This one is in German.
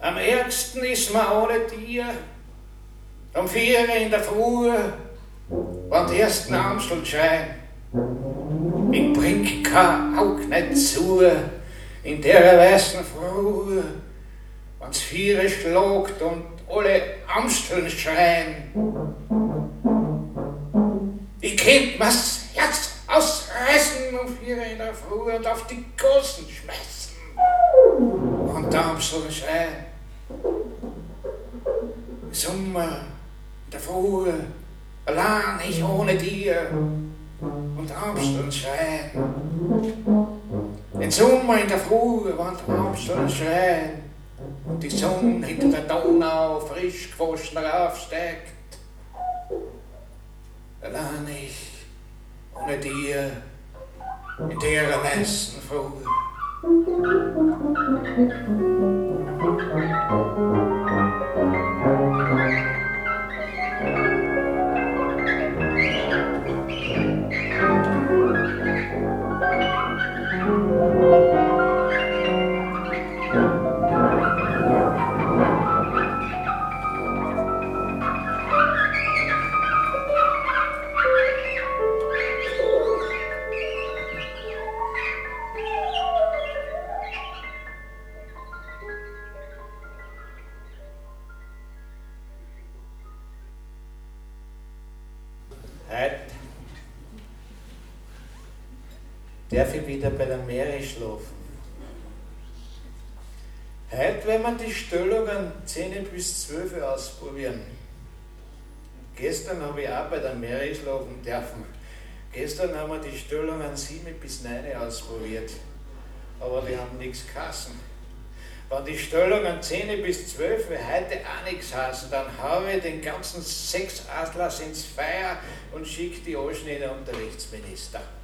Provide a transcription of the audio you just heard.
Am ärgsten ist mir ohne dir. Um 4 in der Früh, wann die ersten Amsteln schein. Ich bring kein Aug nicht zu, in der weißen Früh, wann's 4 schlagt und alle Amsteln schreien. Ich könnt mir's Herz ausreißen um 4 in der Früh und auf die Gossen schmeißen und die Amsteln schreien. Sommer in der Früh, allein ich ohne dir und Amsteln schreien. Den Sommer in der Früh, wenn die Amsteln schreien und die Sonne hinter der Donau frisch gewaschen raufsteigt. Allein ich ohne dir in der weißen Früh. Heute darf ich wieder bei der Mary schlafen. Heute werden wir die Stellungen 10 bis 12 ausprobieren. Gestern habe ich auch bei der Mary schlafen dürfen. Gestern haben wir die Stellungen 7 bis 9 ausprobiert, aber die haben nichts geheißen. Wenn die Stellungen 10 bis 12 heute auch nichts heißen, dann haue ich den ganzen Sexatlas ins Feuer und schicke die Anschnitte an den Unterrichtsminister.